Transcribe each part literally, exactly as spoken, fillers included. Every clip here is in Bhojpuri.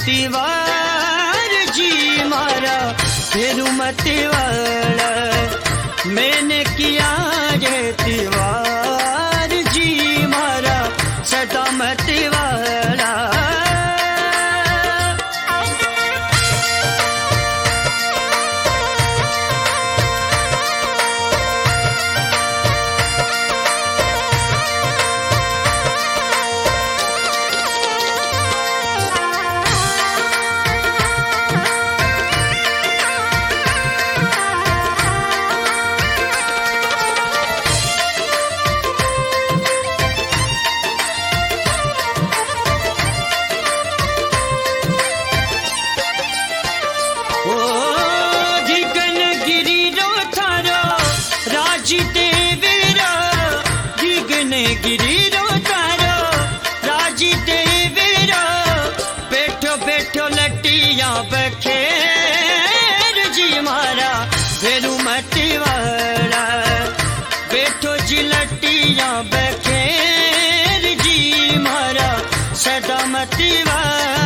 तिवार जी मारा फेरू मतिवाड़ा मैंने किया ये तिवार जी मारा सदा मतिवाड़ा गिरिरो तारो राजी देवेरो बैठो बैठो लट्टियां बखेर जी मारा फेरू मतिवाड़ा बैठो जी लट्टियां बखेर जी मारा सदा मतिवाड़ा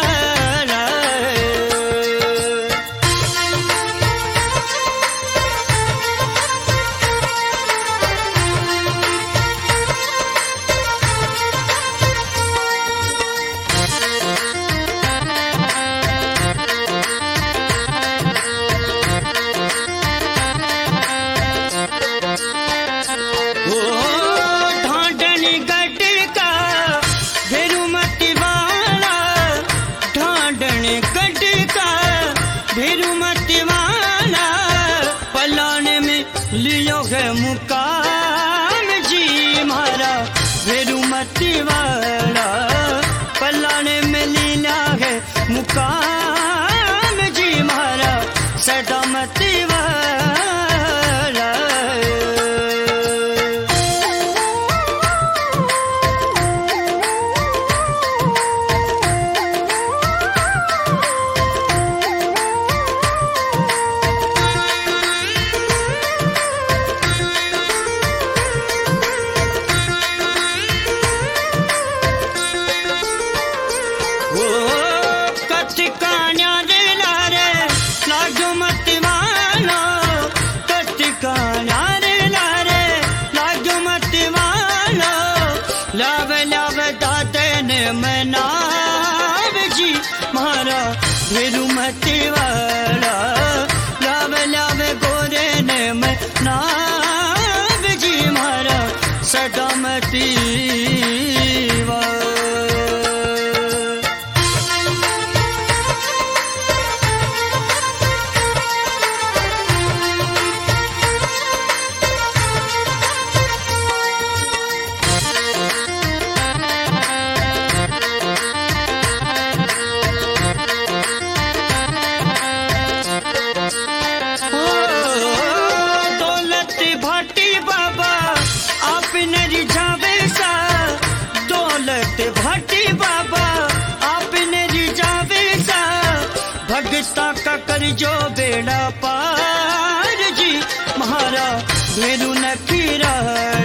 लियो है मुकाम जी मारा फेरू मतिवाड़ा पलाने में लीला है मुकाम जी मारा सदा मतिवाड़ा मनाव जी मारा फेरू मतिवाड़ा लाव लाव गोरे ने मनाव जी मारा सदा मतिवाड़ा भगता का कर जो बेड़ा पार जी महारा फेरू नखीरा